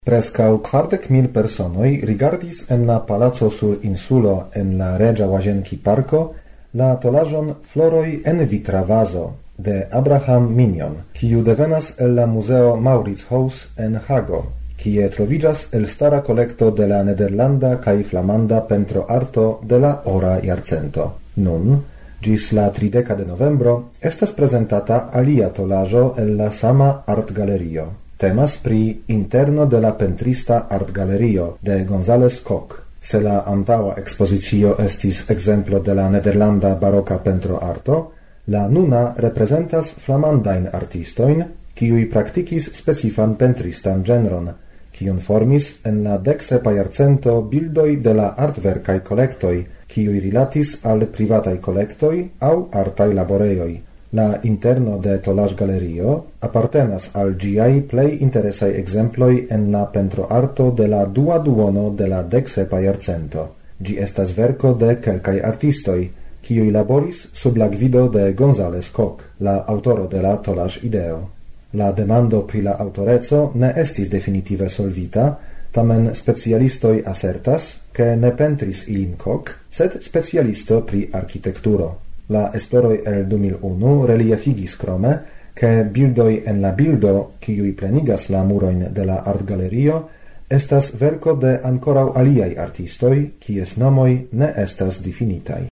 Prescau 40.000 personoi rigardis en la Palaco sur Insulo en la Regia Łazienki Parco la tolaĵon Floroj en vitra vazo de Abraham Minion, kiu devenas el la Muzeo Mauritshuis en Hago, kie troviĝas elstara kolekto de la nederlanda kaj flamanda pentroarto de la ora jarcento. Nun, ĝis la 30 de novembro, estas prezentata alia tolaĵo el la sama artgalerio. Temas pri interno de la pentrista artgalerio de González Koch. Se la antaŭa ekspozicio estis ekzemplo de la nederlanda baroka pentroarto, la nuna reprezentas flamandajn artistojn, kiuj praktikis specifan pentristan ĝenron, kiun formis en la 17. jarcento bildoj de la artverkaj kolektoj, kiuj rilatis al privataj kolektoj aŭ artaj laborejoj. La interno de tolaĵgalerio apartenas al ĝiaj plej interesaj ekzemploj en la pentroarto de la dua duono de la 17. jarcento. Ĝi estas verko de kelkaj artistoj, kiuj laboris sub la gvido de González Koch, la aŭtoro de la tolaĵideo. La demando pri la aŭtoreco ne estis definitive solvita, tamen specialistoj asertas, ke ne pentris ilin Koch, sed specialisto pri arkitekturo. La esploroj el 2001 reliefigis krome, ke bildoj en la bildo, kiuj plenigas la murojn de la artgalerio, estas verko de ankoraŭ aliaj artistoj, kies nomoj ne estas difinitaj.